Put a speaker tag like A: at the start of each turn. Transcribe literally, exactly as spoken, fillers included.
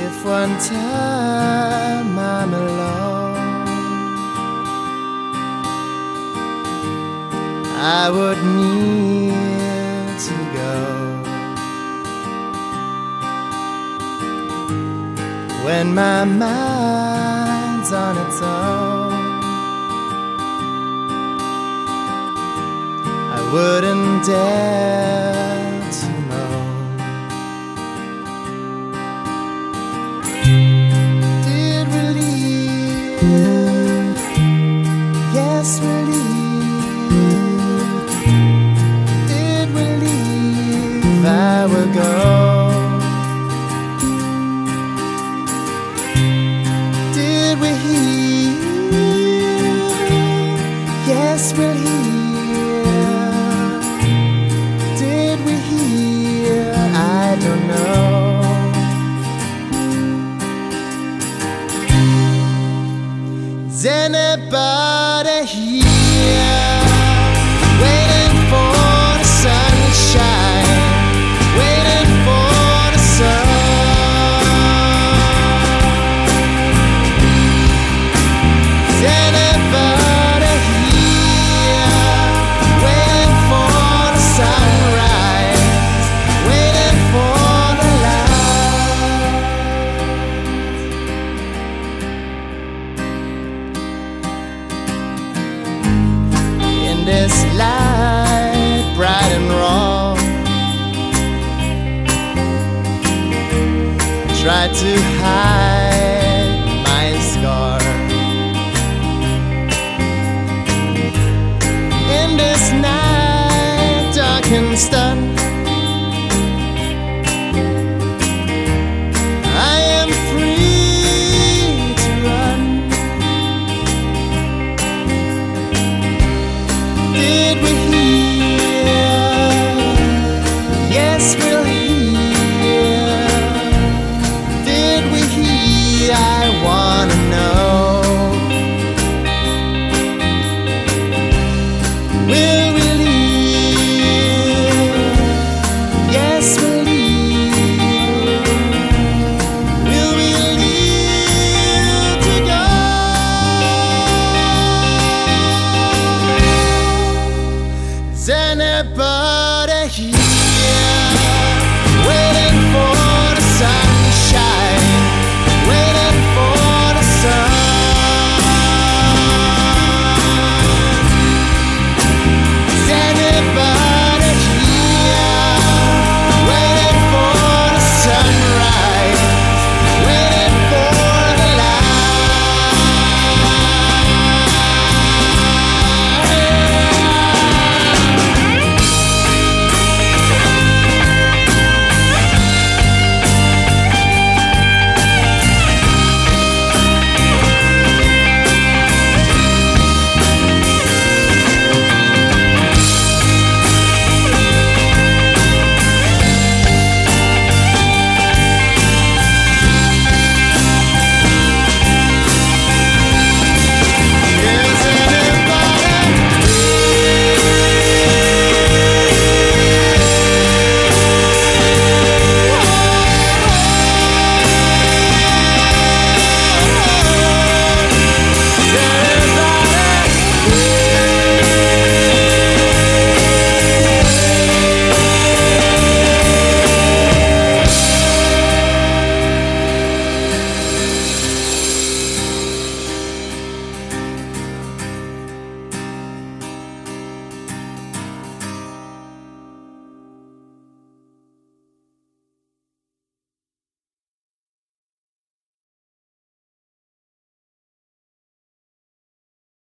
A: If one time I'm alone, I would need to go. When my mind's on its own, I wouldn't dare to moan. Did we leave? Yes, we leave. Did we leave? I will go. Did we hear? Yes, we'll hear. Did we hear? I don't know. Is anybody here waiting for the sunshine? Waiting for the sun? Is anybody here waiting for the sunrise? Waiting for the light? In this light, bright and raw, try to hide